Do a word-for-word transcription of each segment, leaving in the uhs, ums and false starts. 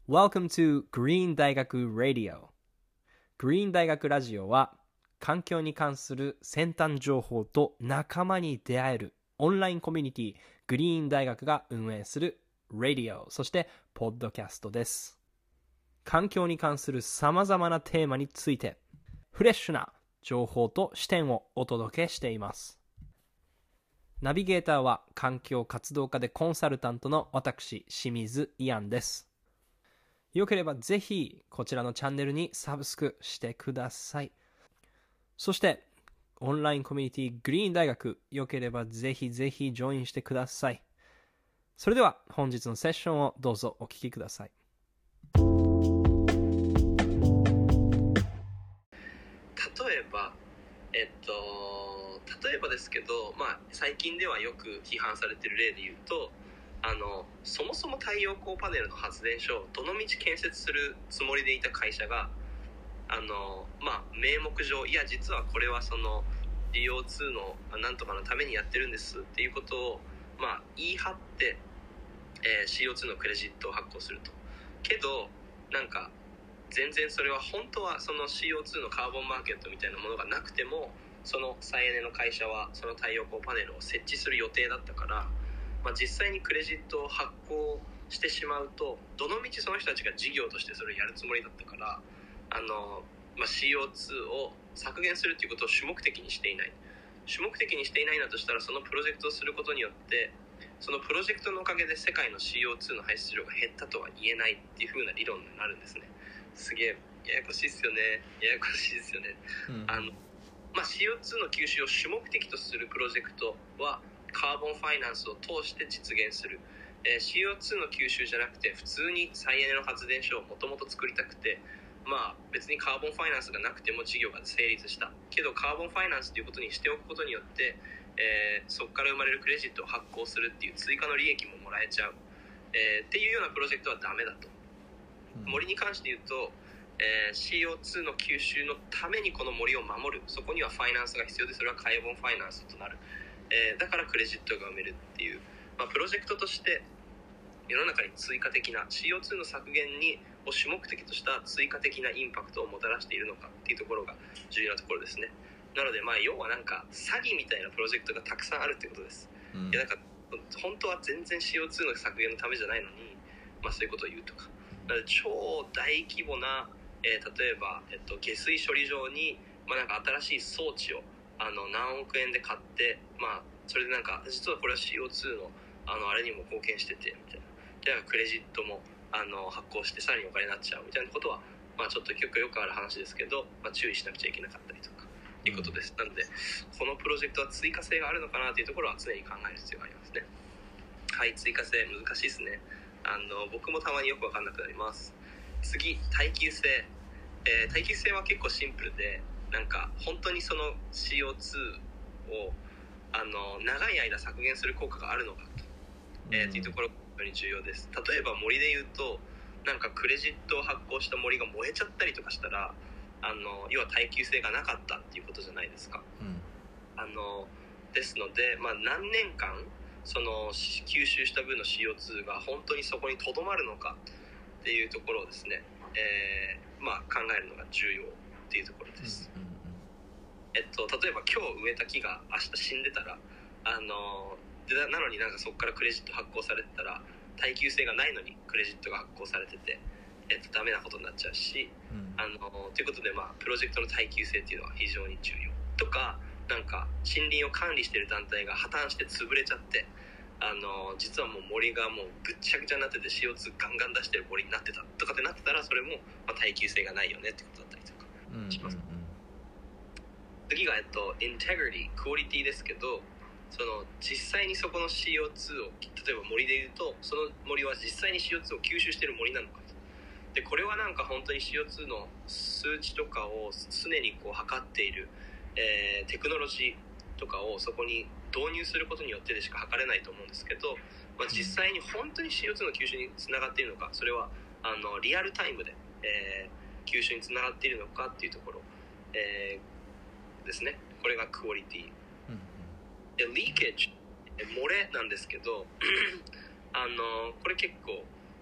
Welcome to Green 大学 Radio。 Green 大学ラジオは環境に関する先端情報と仲間に出会えるオンラインコミュニティグリーン大学が運営する Radio、 そしてポッドキャストです。環境に関するさまざまなテーマについてフレッシュな情報と視点をお届けしています。ナビゲーターは環境活動家でコンサルタントの私清水イアンです。よければぜひこちらのチャンネルにサブスクしてください。そしてオンラインコミュニティグリーン大学、よければぜひぜひジョインしてください。それでは本日のセッションをどうぞお聞きください。 例えばえっと例えばですけど、まあ、最近ではよく批判されている例で言うと、あのそもそも太陽光パネルの発電所をどのみち建設するつもりでいた会社があの、まあ、名目上いや実はこれはその シーオーツー のなんとかのためにやってるんですっていうことを、まあ、言い張って、えー、シーオーツー のクレジットを発行すると。けどなんか全然それは本当はその シーオーツー のカーボンマーケットみたいなものがなくても、その再エネの会社はその太陽光パネルを設置する予定だったから、まあ、実際にクレジットを発行してしまうとどのみちその人たちが事業としてそれをやるつもりだったから、あの、まあ、シーオーツー を削減するということを主目的にしていない主目的にしていないんだとしたら、そのプロジェクトをすることによってそのプロジェクトのおかげで世界の シーオーツー の排出量が減ったとは言えないっていう風な理論になるんですね。すげえややこしいですよねややこしいですよね、うん、あのまあ、シーオーツー の吸収を主目的とするプロジェクトはカーボンファイナンスを通して実現する、えー、シーオーツー の吸収じゃなくて普通に再エネの発電所をもともと作りたくて、まあ、別にカーボンファイナンスがなくても事業が成立したけど、カーボンファイナンスということにしておくことによって、えー、そこから生まれるクレジットを発行するっていう追加の利益ももらえちゃう、えー、っていうようなプロジェクトはダメだと、うん、森に関して言うと、えー、シーオーツー の吸収のためにこの森を守る、そこにはファイナンスが必要で、それはカーボンファイナンスとなる、えー、だからクレジットが生めるっていう、まあ、プロジェクトとして世の中に追加的な シーオーツー の削減にを主目的とした追加的なインパクトをもたらしているのかっていうところが重要なところですね。なのでまあ要はなんか詐欺みたいなプロジェクトがたくさんあるってことです、うん、いやなんか本当は全然 シーオーツー の削減のためじゃないのに、まあ、そういうことを言うとか、なので超大規模な、えー、例えば、えっと、下水処理場に、まあ、なんか新しい装置をあの何億円で買って、まあ、それでなんか実はこれは シーオーツー の, あのあれにも貢献しててみたいな、じゃあクレジットもあの発行してさらにお金になっちゃうみたいなことは、まあ、ちょっとよくよくある話ですけど、まあ、注意しなくちゃいけなかったりとかいうことです。なのでこのプロジェクトは追加性があるのかなというところは常に考える必要がありますね。はい、追加性難しいですね。あの僕もたまによく分かんなくなります。次、耐久性、えー、耐久性は結構シンプルで、なんか本当にその シーオーツー をあの長い間削減する効果があるのかと、えー、というところが非常に重要です。例えば森で言うと、なんかクレジットを発行した森が燃えちゃったりとかしたら、あの要は耐久性がなかったっていうことじゃないですか、うん、あのですので、まあ、何年間その吸収した分の シーオーツー が本当にそこにとどまるのかっていうところをですね、えーまあ、考えるのが重要っていうところです、うんうんうん、えっと、例えば今日植えた木が明日死んでたら、あのでなのになんかそこからクレジット発行されてたら、耐久性がないのにクレジットが発行されてて、えっと、ダメなことになっちゃうし、うん、あのということで、まあ、プロジェクトの耐久性っていうのは非常に重要とか、なんか森林を管理している団体が破綻して潰れちゃって、あの実はもう森がもうぐっちゃぐちゃになってて シーオーツー ガンガン出してる森になってたとかってなってたら、それも、まあ、耐久性がないよねってことだったりとかします、うんうんうん、次が、えっと、integrity、クオリティですけど、その実際にそこの シーオーツー を、例えば森でいうと、その森は実際に シーオーツー を吸収している森なのかと。でこれはなんか本当に シーオーツー の数値とかを常にこう測っている、えー、テクノロジーとかをそこに導入することによってでしか測れないと思うんですけど、まあ、実際に本当に シーオーツー の吸収につながっているのか、それはあのリアルタイムで、えー、吸収につながっているのかっていうところ、えー、ですね。これがクオリティ、うん、でリーケージ、漏れなんですけどあのこれ結構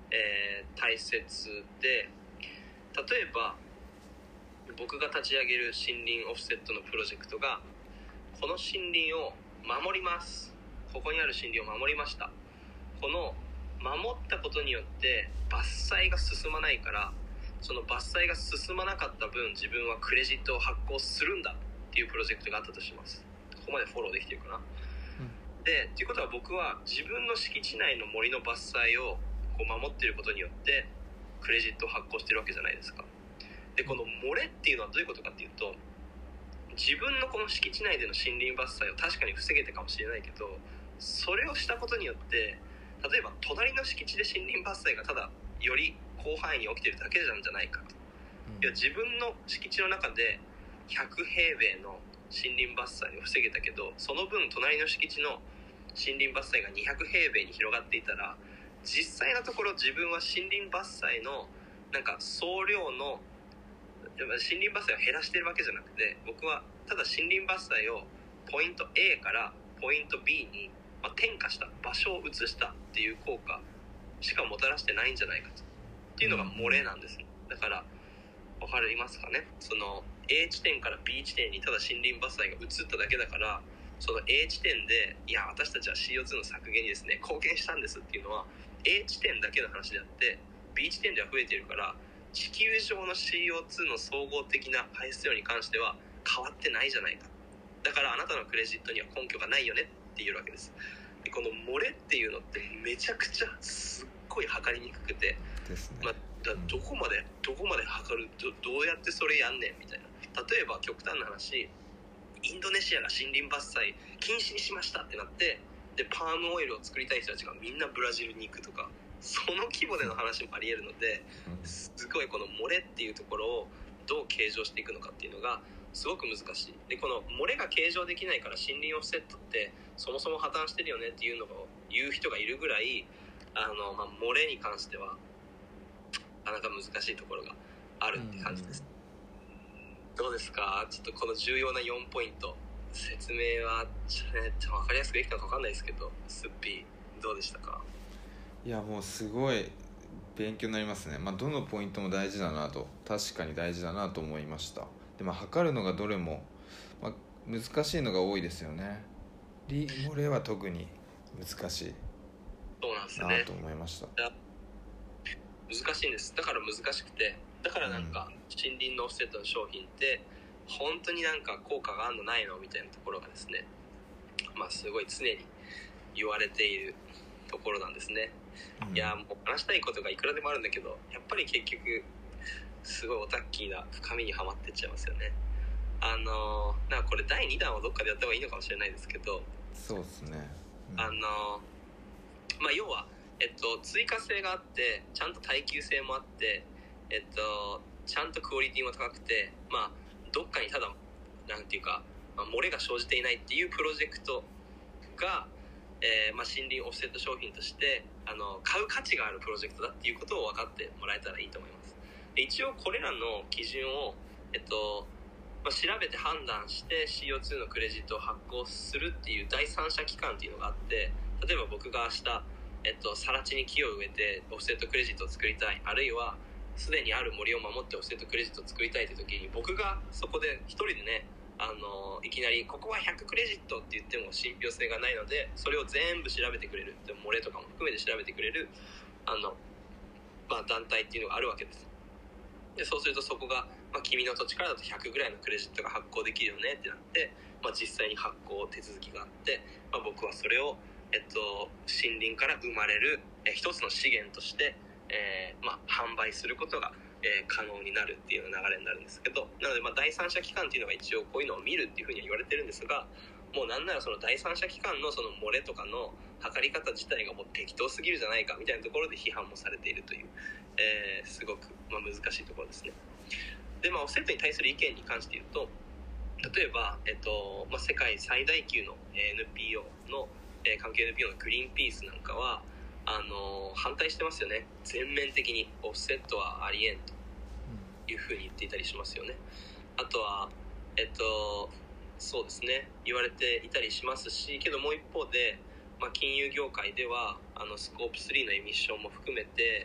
えー、大切で、例えば僕が立ち上げる森林オフセットのプロジェクトが、この森林を守ります、ここにある森林を守りました、この守ったことによって伐採が進まないから、その伐採が進まなかった分自分はクレジットを発行するんだっていうプロジェクトがあったとします。ここまでフォローできてるかな、うん、でっていうことは、僕は自分の敷地内の森の伐採をこう守っていることによってクレジットを発行してるわけじゃないですか。でこの漏れっていうのはどういうことかっていうと、自分のこの敷地内での森林伐採を確かに防げたかもしれないけど、それをしたことによって例えば隣の敷地で森林伐採がただより広範囲に起きてるだけなんじゃないかと、うん、いや自分の敷地の中でひゃくへいべいの森林伐採を防げたけど、その分隣の敷地の森林伐採がにひゃくへいべいに広がっていたら、実際のところ自分は森林伐採のなんか総量の森林伐採を減らしてるわけじゃなくて、僕はただ森林伐採をポイント A からポイント B に転化した、場所を移したっていう効果しかもたらしてないんじゃないかとっていうのが漏れなんです。だから分かりますかね、その A 地点から B 地点にただ森林伐採が移っただけだから、その A 地点でいや私たちは シーオーツー の削減にですね貢献したんですっていうのは A 地点だけの話であって、 B 地点では増えているから、地球上の シーオーツー の総合的な排出量に関しては変わってないじゃないか、だからあなたのクレジットには根拠がないよねっていうわけです。でこの漏れっていうのってめちゃくちゃすっごい測りにくくてですね、 まあ、だどこまでどこまで測る ど, どうやってそれやんねんみたいな。例えば極端な話、インドネシアが森林伐採禁止にしましたってなって、でパームオイルを作りたい人たちがみんなブラジルに行くとか、その規模での話もありえるので、すごいこの漏れっていうところをどう計上していくのかっていうのがすごく難しい。でこの漏れが計上できないから森林オフセットってそもそも破綻してるよねっていうのを言う人がいるぐらい、あの、まあ、漏れに関してはなかなか難しいところがあるって感じです。どうですか、ちょっとこの重要なよんポイント説明はちょっと、ね、分かりやすくできたのか分かんないですけど、スッピーどうでしたか？ いやもうすごい勉強になりますね。まあ、どのポイントも大事だなと、確かに大事だなと思いました。でも測るのがどれも、まあ、難しいのが多いですよね。リ漏れは特に難しいそうなんですねなと思いました。 難しいんです。だから難しくて、だからなんか森林のオフセットの商品って本当になんか効果があるのないのみたいなところがですね、まあすごい常に言われているところなんですね、うん、いやもう話したいことがいくらでもあるんだけど、やっぱり結局すごいオタッキーな深みにはまってっちゃいますよね。あのー、なんかこれだいにだんはどっかでやった方がいいのかもしれないですけど、 そうですね、 うん、あのー、まあ要はえっと追加性があって、ちゃんと耐久性もあって、えっとちゃんとクオリティも高くて、まあどっかにただなんていうか、まあ、漏れが生じていないっていうプロジェクトが、えーまあ、森林オフセット商品としてあの買う価値があるプロジェクトだっていうことを分かってもらえたらいいと思います。で一応これらの基準を、えっとまあ、調べて判断して シーオーツー のクレジットを発行するっていう第三者機関っていうのがあって、例えば僕が明日、えっと、更地に木を植えてオフセットクレジットを作りたい、あるいはすでにある森を守ってオフセットクレジットを作りたいという時に、僕がそこで一人でね、あのいきなりここはひゃくクレジットって言っても信憑性がないので、それを全部調べてくれる、でも漏れとかも含めて調べてくれるあの、まあ、団体っていうのがあるわけです。でそうするとそこが、まあ、君の土地からだとひゃくぐらいのクレジットが発行できるよねってなって、まあ、実際に発行手続きがあって、まあ、僕はそれを、えっと、森林から生まれるえ一つの資源として、えーまあ、販売することがえー、可能になるっていう流れになるんですけど、なのでまあ第三者機関っていうのが一応こういうのを見るっていうふうには言われてるんですが、もうなんならその第三者機関のその漏れとかの測り方自体がもう適当すぎるじゃないかみたいなところで批判もされているという、えー、すごくまあ難しいところですね。でまあオフセットに対する意見に関して言うと、例えば、えっとまあ、世界最大級の エヌピーオー の、えー、関係 エヌピーオー のグリーンピースなんかはあの反対してますよね。全面的にオフセットはありえんというふうに言っていたりしますよね。あとはえっとそうですね、言われていたりしますし、けどもう一方で、まあ、金融業界ではあのスコープスリーのエミッションも含めて、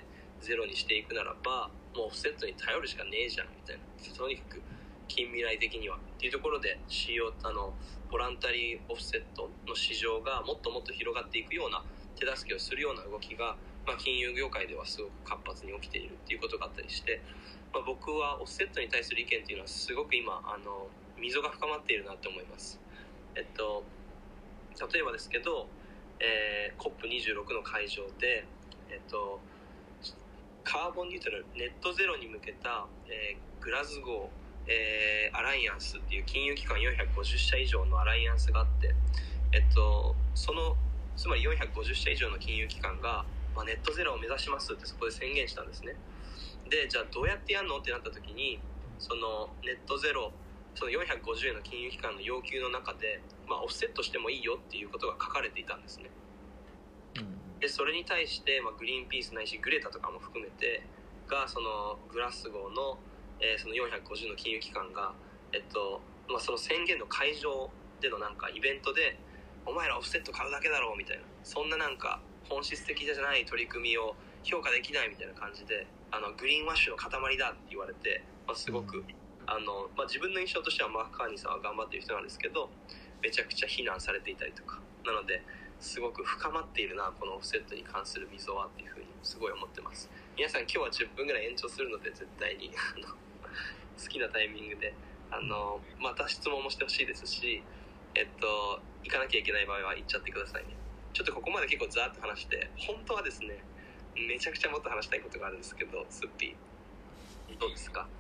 ゼロにしていくならばもうオフセットに頼るしかねえじゃんみたいな、とにかく近未来的にはっていうところで シーオー あのボランタリーオフセットの市場がもっともっと広がっていくような手助けをするような動きが、まあ、金融業界ではすごく活発に起きているっていうことがあったりして、まあ、僕はオフセットに対する意見っていうのはすごく今あの溝が深まっているなと思います。えっと例えばですけど、えー、コップにじゅうろく の会場で、えっと、カーボンニュートラルネットゼロに向けた、えー、グラスゴー、えー、アライアンスっていう金融機関よんひゃくごじゅっしゃ以上のアライアンスがあって、えっと、そのつまりよんひゃくごじゅっしゃ以上の金融機関が、まあ、ネットゼロを目指しますってそこで宣言したんですね。でじゃあどうやってやるのってなった時に、そのネットゼロそのよんひゃくごじゅうえんの金融機関の要求の中で、まあ、オフセットしてもいいよっていうことが書かれていたんですね。でそれに対して、まあ、グリーンピースないしグレタとかも含めてがそのグラスゴーの、えー、そのよんひゃくごじゅうの金融機関が、えっとまあ、その宣言の会場でのなんかイベントでお前らオフセット買うだけだろうみたいな、そんななんか本質的じゃない取り組みを評価できないみたいな感じで、あのグリーンワッシュの塊だって言われて、まあ、すごくあの、まあ、自分の印象としてはマーク・カーニーさんは頑張っている人なんですけど、めちゃくちゃ非難されていたりとか、なのですごく深まっているなこのオフセットに関する溝はっていうふうにすごい思ってます。皆さん今日はじゅっぷんぐらい延長するので絶対にあの好きなタイミングであのまた質問もしてほしいですし、えっと行かなきゃいけない場合は行っちゃってくださいね。ちょっとここまで結構ザーッと話して、本当はですねめちゃくちゃもっと話したいことがあるんですけど、スッピーどうですか？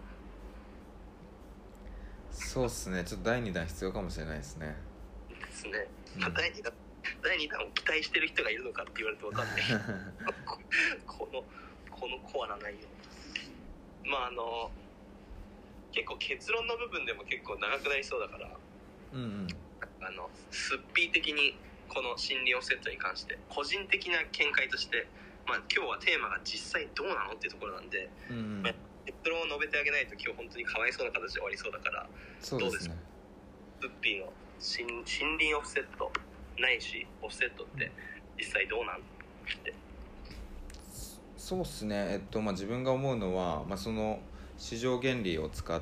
そうっすね、ちょっとだいにだん必要かもしれないですね。 ですね、まあ、だいにだんだいにだんを期待してる人がいるのかって言われて分かんないこのこのコアな内容、まああの結構結論の部分でも結構長くなりそうだから、 うんうん、 あのスッピー的にこの心理オフセットに関して個人的な見解として、まあ、今日はテーマが実際どうなのっていうところなんで、 うんうん、 まあ、結論を述べてあげないと今日本当にかわいそうな形で終わりそうだから、 そうですね、 どうですかスッピーの心理オフセットないしオフセットって実際どうなんって。 そうっすね、えっとまあ、自分が思うのは、まあ、その市場原理を使って、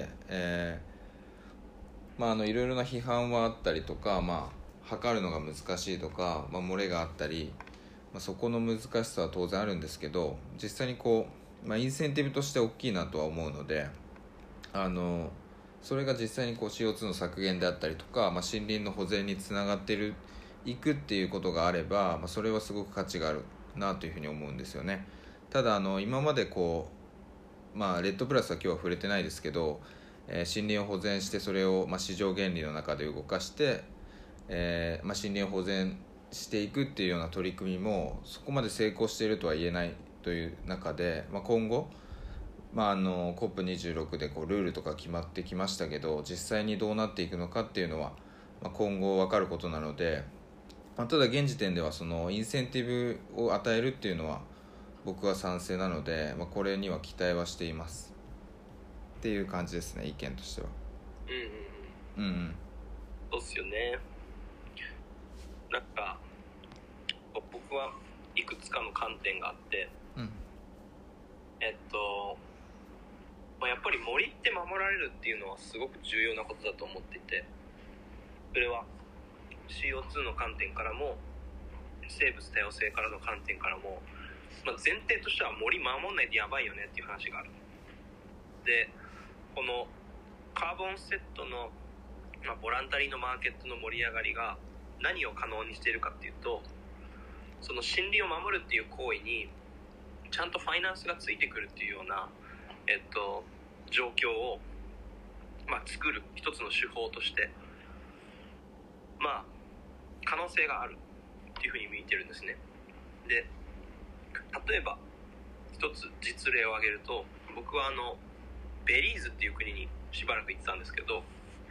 えーまあ、あのいろいろな批判はあったりとか、まあ、測るのが難しいとか、まあ、漏れがあったり、まあ、そこの難しさは当然あるんですけど、実際にこう、まあ、インセンティブとして大きいなとは思うので、あのそれが実際にこう シーオーツー の削減であったりとか、まあ、森林の保全につながっているいくっていうことがあれば、まあ、それはすごく価値があるなというふうに思うんですよね。ただあの今までこう、まあ、レッドプラスは今日は触れてないですけど、えー、森林を保全してそれを、まあ、市場原理の中で動かして、えーまあ、森林を保全していくっていうような取り組みもそこまで成功しているとは言えないという中で、まあ、今後、まあ、あの コップにじゅうろく でこうルールとか決まってきましたけど、実際にどうなっていくのかっていうのは、まあ、今後分かることなので、まあ、ただ現時点ではそのインセンティブを与えるっていうのは僕は賛成なので、まあ、これには期待はしていますっていう感じですね、意見としては。 うんうんうん、 うんうん、 そうっすよね。なんか僕はいくつかの観点があって、 うん、 えっと、まあ、やっぱり森って守られるっていうのはすごく重要なことだと思っていて、それは シーオーツー の観点からも生物多様性からの観点からも、まあ、前提としては森守んないとやばいよねっていう話がある。でこのカーボンセットの、まあ、ボランタリーのマーケットの盛り上がりが何を可能にしているかっていうと、その森林を守るっていう行為にちゃんとファイナンスがついてくるっていうような、えっと、状況を、まあ、作る一つの手法としてまあ可能性があるっていうふうに見てるんですね。で例えば一つ実例を挙げると、僕はあのベリーズっていう国にしばらく行ってたんですけど、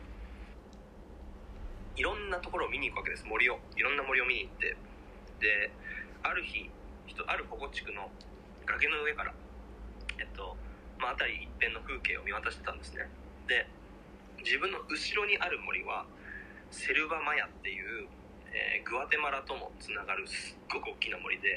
いろんなところを見に行くわけです。森をいろんな森を見に行って、である日ある保護地区の崖の上から、えっとまあ、辺り一辺の風景を見渡してたんですね。で自分の後ろにある森はセルバマヤっていう、えー、グアテマラともつながるすっごく大きな森で、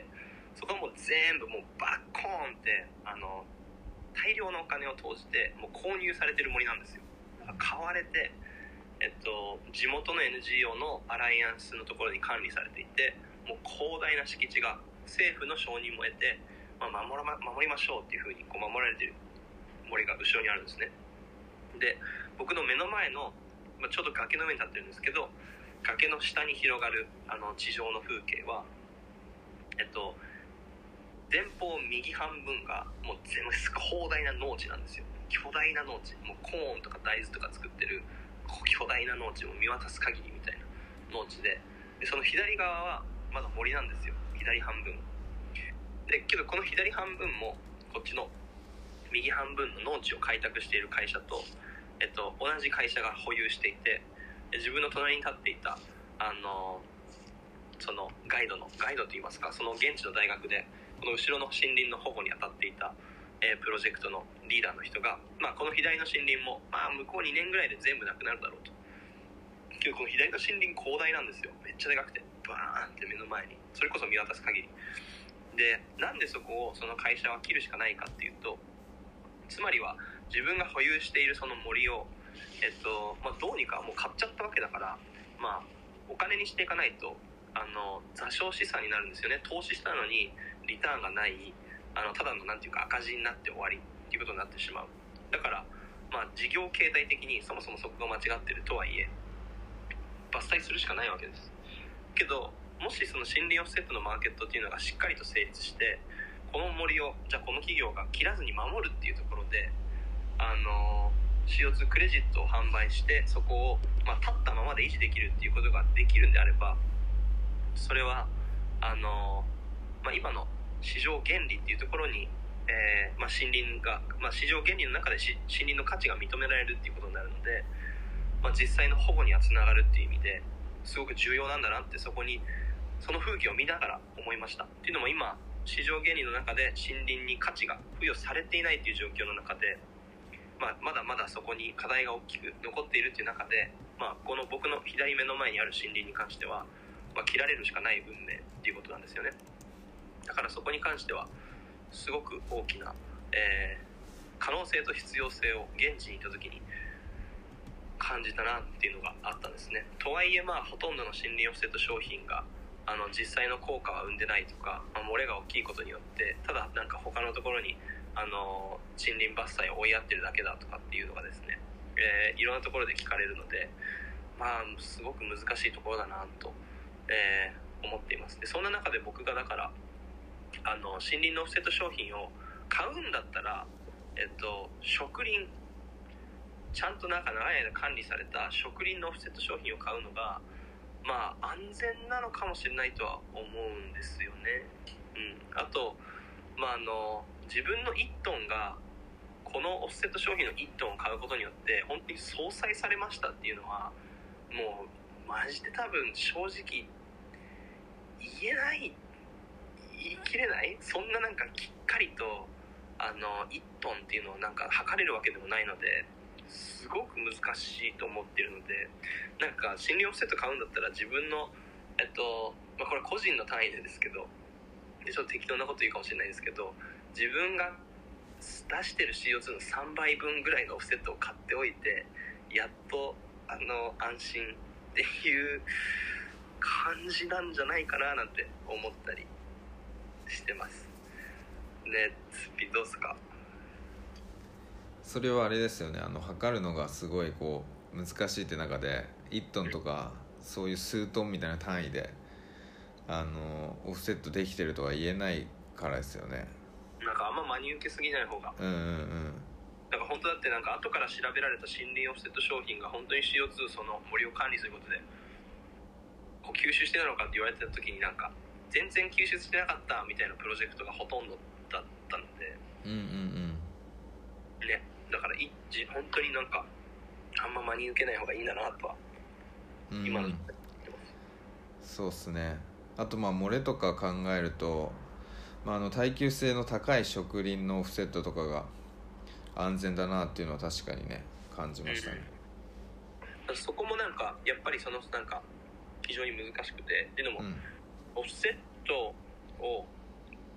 そこはもう全部もうバッコーンってあの大量のお金を投じてもう購入されてる森なんですよ。だから買われて、えっと、地元の エヌジーオー のアライアンスのところに管理されていて、もう広大な敷地が政府の承認も得て、まあ、守らま、守りましょうっていう風にこう守られてる森が後ろにあるんですね。で、僕の目の前の、まあ、ちょうど崖の上に立ってるんですけど、崖の下に広がるあの地上の風景は、えっと前方右半分がもう全部広大な農地なんですよ。巨大な農地、もうコーンとか大豆とか作ってる巨大な農地を見渡す限りみたいな農地で、でその左側はまだ森なんですよ、左半分で。けどこの左半分もこっちの右半分の農地を開拓している会社と、えっと、同じ会社が保有していて、自分の隣に立っていたあのそのガイドのガイドといいますか、その現地の大学でこの後ろの森林の保護に当たっていた、えー、プロジェクトのリーダーの人が、まあ、この左の森林も、まあ、向こうにねんぐらいで全部なくなるだろうと。けどこの左の森林広大なんですよ。めっちゃでかくてバーンって目の前にそれこそ見渡す限りで、なんでそこをその会社は切るしかないかっていうと、つまりは自分が保有しているその森を、えっとまあ、どうにかもう買っちゃったわけだから、まあ、お金にしていかないとあの座礁資産になるんですよね。投資したのにリターンがない、あのただのなんていうか赤字になって終わりっていうことになってしまう。だから、まあ、事業形態的にそもそもそこが間違ってるとはいえ伐採するしかないわけです。けどもしその森林オフセットのマーケットっていうのがしっかりと成立して、この森をじゃあこの企業が切らずに守るっていうところで、あの シーオーツー クレジットを販売してそこを、まあ、立ったままで維持できるっていうことができるんであれば、それはあの、まあ、今の市場原理っていうところに、えーまあ、森林が、まあ、市場原理の中でし森林の価値が認められるっていうことになるので、まあ、実際の保護にはつながるっていう意味ですごく重要なんだなって、そこにその風景を見ながら思いました。っていうのも今市場原理の中で森林に価値が付与されていないっていう状況の中で、まあ、まだまだそこに課題が大きく残っているっていう中で、まあ、この僕の左目の前にある森林に関しては、まあ、切られるしかない運命っていうことなんですよね。だからそこに関してはすごく大きな、えー、可能性と必要性を現地にいた時に感じたなっていうのがあったんですね。とはいえ、まあほとんどの森林オフセット商品があの実際の効果は生んでないとか、まあ、漏れが大きいことによってただなんか他のところにあの森林伐採を追いやってるだけだとかっていうのがですね、えー、いろんなところで聞かれるので、まあすごく難しいところだなと、えー、思っています。でそんな中で僕がだからあの森林のオフセット商品を買うんだったら、えっと、植林ちゃんとなんか長い間管理された植林のオフセット商品を買うのがまあ安全なのかもしれないとは思うんですよね。うん、あと、まあ、あの自分のいちトンがこのオフセット商品のいちトンを買うことによって本当に相殺されましたっていうのはもうマジで多分正直言えない言い切れない。そんななんかきっかりとあのいちトンっていうのをなんか測れるわけでもないので、すごく難しいと思ってるので、なんか森林オフセット買うんだったら自分のえっと、まあ、これ個人の単位でですけど、でちょっと適当なこと言うかもしれないですけど、自分が出してる シーオーツー のさんばいぶんぐらいのオフセットを買っておいてやっとあの安心っていう感じなんじゃないかななんて思ったりしてますね。ツッピーどうすか？ それはあれですよね、あの測るのがすごいこう難しいって中でいちトンとかそういう数トンみたいな単位であのオフセットできてるとは言えないからですよね。 なんかあんま真に受けすぎない方が、 うんうんうんなんか本当だってなんか後から調べられた森林オフセット商品が本当に シーオーツー その森を管理することでこう吸収してたのかって言われてた時になんか全然吸収してなかったみたいなプロジェクトがほとんどだったので、 うんうんうんね、だから一時本当になんかあんま真に受けない方がいいんだなとは、うん、今のそうっすね。あとまあ漏れとか考えると、まあ、あの耐久性の高い植林のオフセットとかが安全だなっていうのは確かにね感じましたね、 うん、そこもなんかやっぱりそのなんか非常に難しくて、っていうのも、うん、オフセットを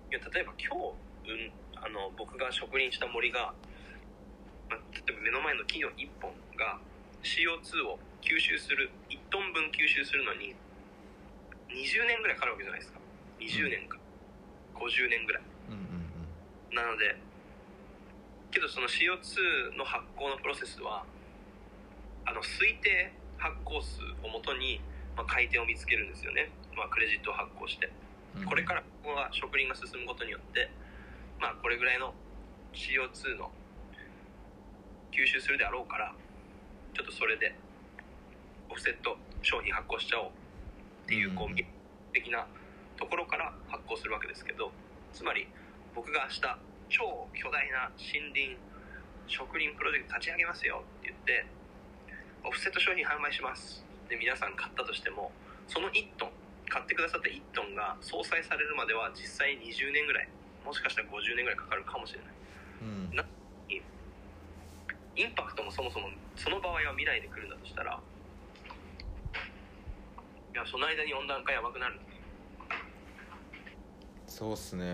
いや例えば今日、うん、あの僕が植林した森が、まあ、例えば目の前の木のいっぽんが シーオーツー を吸収するいちトンぶん吸収するのににじゅうねんぐらいかかるわけじゃないですか。にじゅうねんか、うん、ごじゅうねんぐらい、うんうんうん、なのでけどその シーオーツー の発酵のプロセスはあの推定発酵数をもとに、まあ、回転を見つけるんですよね、まあ、クレジットを発行して、うん、これからここが植林が進むことによって、まあ、これぐらいの シーオーツー の吸収するであろうからちょっとそれでオフセット商品発行しちゃおうっていうこう技術的なところから発行するわけですけど、つまり僕が明日超巨大な森林植林プロジェクト立ち上げますよって言ってオフセット商品販売しますで皆さん買ったとしても、そのいっトン買ってくださったいっトンが相殺されるまでは実際にじゅうねんぐらい、もしかしたらごじゅうねんぐらいかかるかもしれない、うん、なインパクトもそもそもその場合は未来で来るんだとしたら、いやその間に温暖化やばくなる。 そうっすね、うん、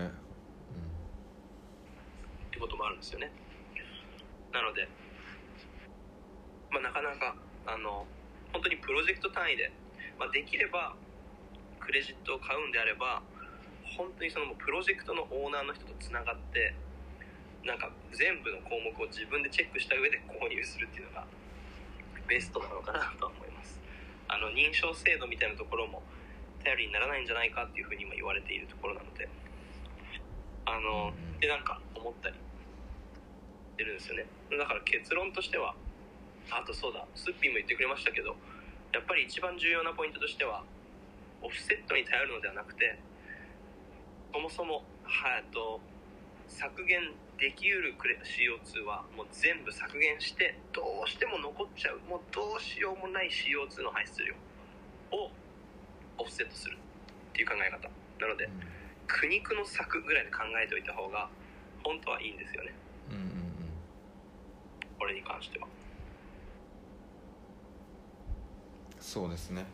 ってこともあるんですよね。なので、まあ、なかなかあの本当にプロジェクト単位で、まあ、できればクレジットを買うんであれば本当にそのプロジェクトのオーナーの人とつながってなんか全部の項目を自分でチェックした上で購入するっていうのがベストなのかなとは思います。あの認証制度みたいなところも頼りにならないんじゃないかっていうふうに今言われているところなので、あのでなんか思ったりしてるんですよね。だから結論としては、あとそうだスッピーも言ってくれましたけど、やっぱり一番重要なポイントとしてはオフセットに頼るのではなくて、そもそもはと削減できうる シーオーツー はもう全部削減してどうしても残っちゃう、もうどうしようもない シーオーツー の排出量をオフセットするっていう考え方なので、うん、苦肉の策ぐらいで考えておいた方が本当はいいんですよね、うんうんうん、これに関しては。 そうですね。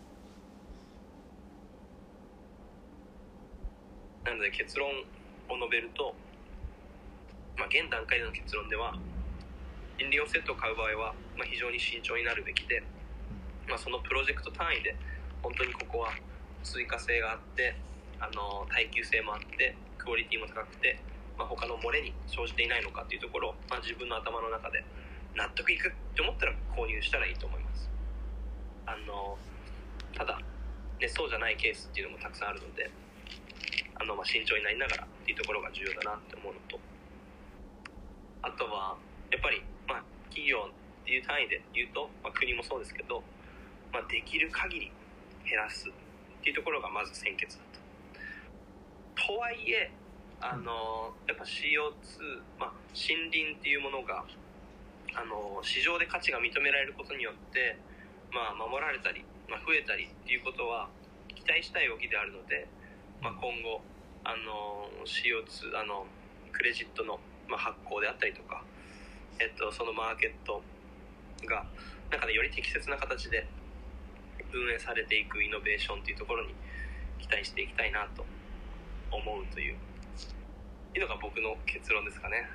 なので結論を述べると、まあ、現段階での結論では森林オフセットを買う場合は、まあ、非常に慎重になるべきで、まあ、そのプロジェクト単位で本当にここは追加性があってあの耐久性もあってクオリティも高くて、まあ、他の漏れに生じていないのかというところを、まあ、自分の頭の中で納得いくって思ったら購入したらいいと思います。あのただ、ね、そうじゃないケースっていうのもたくさんあるので、あの、まあ、慎重になりながらっていうところが重要だなって思うのと、あとはやっぱり、まあ、企業っていう単位で言うと、まあ、国もそうですけど、まあ、できる限り減らすっていうところがまず先決だと。とはいえあのやっぱ シーオーツー、まあ、森林っていうものがあの市場で価値が認められることによって、まあ、守られたり、まあ、増えたりっていうことは期待したい動きであるので、まあ、今後あの シーオーツー あのクレジットの、まあ、発行であったりとか、えっと、そのマーケットがなんか、ね、より適切な形で運営されていくイノベーションというところに期待していきたいなと思うといういうのが僕の結論ですかね、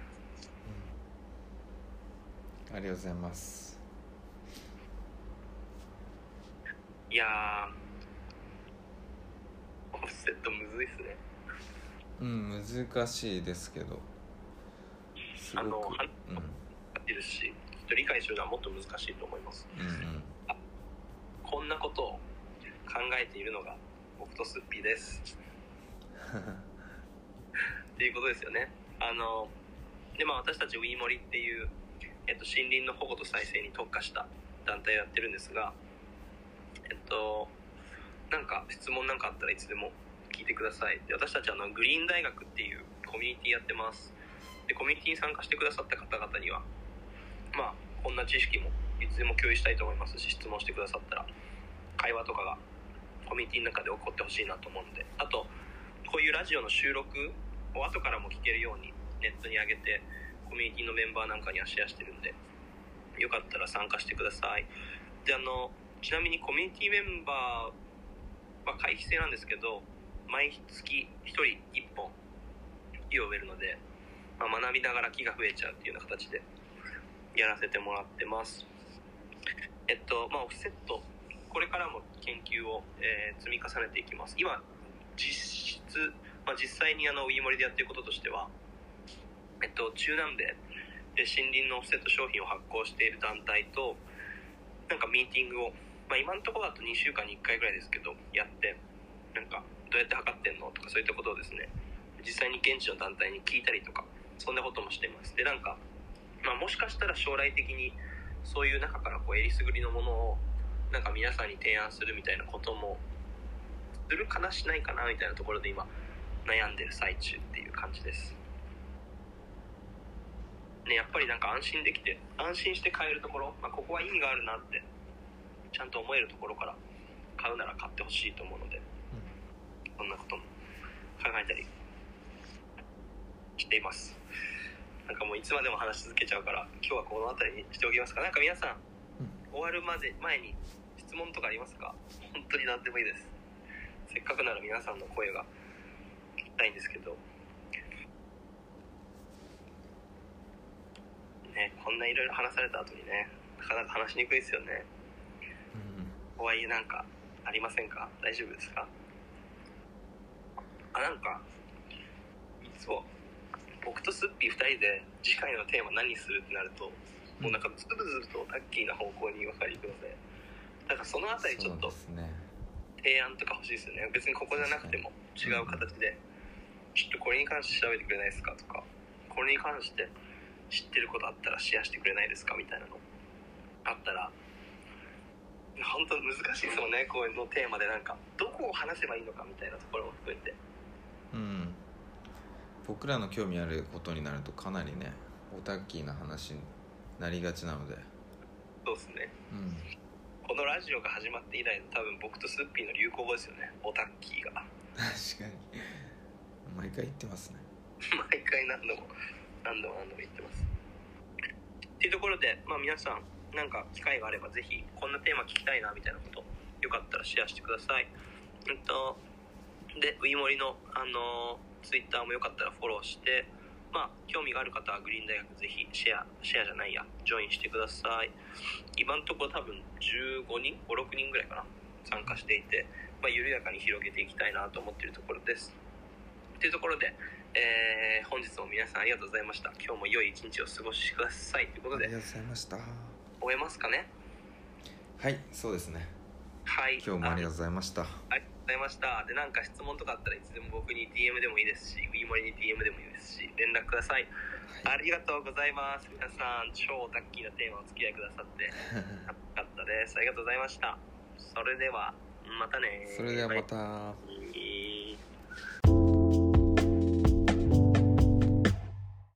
うん、ありがとうございます。 いやーオフセットむずいっすね。 うん難しいですけどすごくあの話ってるし、うん、理解するのはもっと難しいと思います、うんうん、こんなことを考えているのが僕とスッピーですっていうことですよね。あので、まあ、私たちウィーモリっていう、えっと、森林の保護と再生に特化した団体をやってるんですが、えっとなんか質問なんかあったらいつでも聞いてください。で私たちはあのグリーン大学っていうコミュニティやってます。でコミュニティに参加してくださった方々にはまあこんな知識もいつでも共有したいと思いますし、質問してくださったら会話とかがコミュニティの中で起こってほしいなと思うので、あとこういうラジオの収録を後からも聞けるようにネットに上げてコミュニティのメンバーなんかにはシェアしてるんで、よかったら参加してください。であのちなみにコミュニティメンバーは会費制なんですけど、毎月ひとりいっぽん木を植えるので、まあ、学びながら木が増えちゃうっていうような形でやらせてもらってます。えっとまあオフセットこれからも研究を、えー、積み重ねていきます。今実質、まあ、実際にあのウィーモリでやっていることとしては、えっと、中南米で森林のオフセット商品を発行している団体となんかミーティングを、まあ、今のところだとにしゅうかんにいっかいぐらいですけどやって、なんかどうやって測ってんのとかそういったことをですね実際に現地の団体に聞いたりとかそんなこともしています。でなんか、まあ、もしかしたら将来的にそういう中からこうえりすぐりのものをなんか皆さんに提案するみたいなこともするかなしないかなみたいなところで今悩んでる最中っていう感じですね。やっぱりなんか安心できて安心して買えるところ、まあ、ここは意味があるなってちゃんと思えるところから買うなら買ってほしいと思うので、そんなことも考えたりしています。なんかもういつまでも話し続けちゃうから今日はこの辺りにしておきますか。なんか皆さん、うん、終わるまで前に質問とかありますか？本当に何でもいいです。せっかくなら皆さんの声が聞きたいんですけどね、こんないろいろ話された後にねなかなか話しにくいですよね。とはいえなんかありませんか？大丈夫ですか？あ、なんかいつも僕とスッピーふたりで次回のテーマ何するってなると、うん、もうなんかズルズルとタッキーな方向に分かりください。だからそのあたりちょっと提案とか欲しいですよね。別にここじゃなくても違う形で、うん、ちょっとこれに関して調べてくれないですかとか、これに関して知ってることあったらシェアしてくれないですかみたいなのあったら、本当難しいですもんね。こういうのテーマでなんかどこを話せばいいのかみたいなところも含めて、 うん、僕らの興味あることになるとかなりねオタッキーな話になりがちなので。 そうですね、うん、このラジオが始まって以来の多分僕とスッピーの流行語ですよね、オタッキーが。 確かに毎回言ってますね。 毎回何度も何度も何度も言ってますっていうところで、まあ、皆さんなんか機会があればぜひこんなテーマ聞きたいなみたいなことよかったらシェアしてください。えっとでウィモリのあのツイッターもよかったらフォローして、まあ興味がある方はグリーン大学ぜひシェアシェアじゃないやジョインしてください。今のところ多分じゅうごにんごろくにんぐらいかな参加していて、まあ、緩やかに広げていきたいなと思っているところです。というところで、えー、本日も皆さんありがとうございました。今日も良い一日を過ごしくださいということで、 ありがとうございました。 終えますかね。 はい、そうですね。 はい、 今日もありがとうございました。 ありがとうございました。で、なんか質問とかあったらいつでも僕に ディーエム でもいいですし、ウィーモリに ディーエム でもいいですし、連絡ください。はい、ありがとうございます。皆さん、超タッキーなテーマをお付き合いくださって、よかったです。ありがとうございました。それでは、またね。 それではまた。 バイバイ。